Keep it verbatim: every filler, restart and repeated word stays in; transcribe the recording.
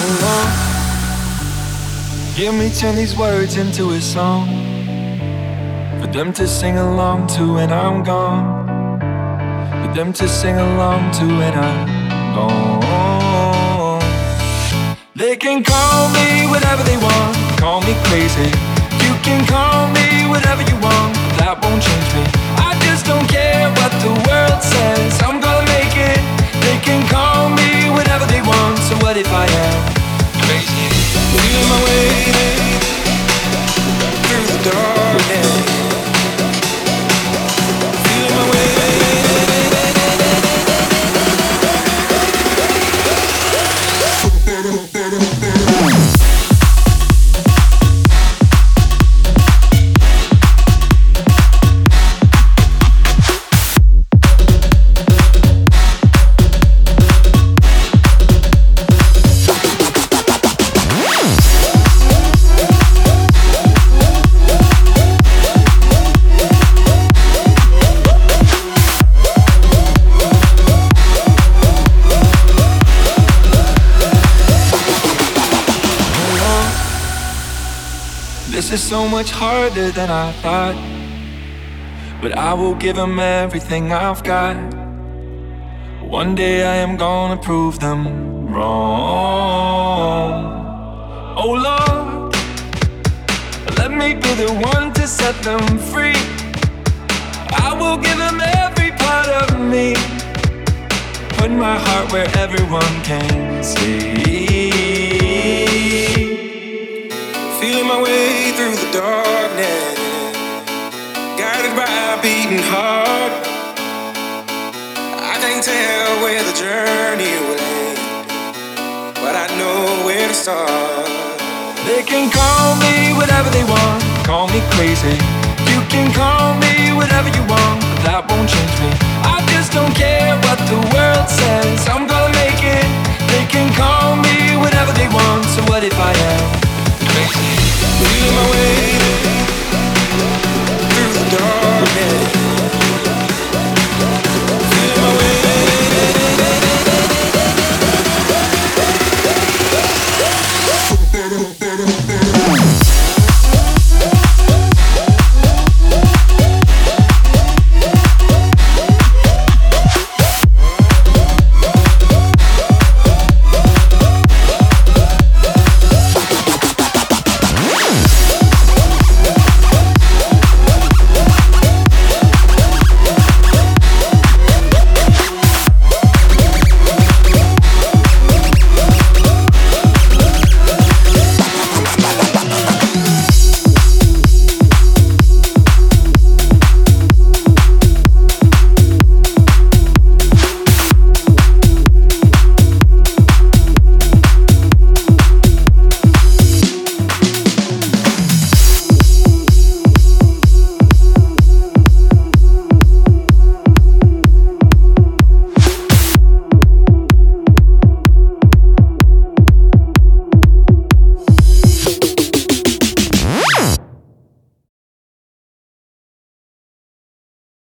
Hold on. Hear me turn these words into a song for them to sing along to when I'm gone. For them to sing along to when I'm gone. They can call me whatever they want. Call me crazy. You can call me whatever you want. That won't change me. I just don't care what the world says. I'm gonna make it. They can call me whatever they want. So what if I am crazy? Feeling my way through the darkness. Feeling my way. This is so much harder than I thought, but I will give them everything I've got. One day I am gonna prove them wrong. Oh Lord, let me be the one to set them free. I will give them every part of me. Put my heart where everyone can see. Feeling my way through the darkness, guided by a beating heart. I can't tell where the journey will end, but I know where to start. They can call me whatever they want. Call me crazy. You can call me whatever you want, but that won't change me. I just don't care what the world says. I'm gonna make it. They can call me whatever they want. So what if I am crazy? Feeling my way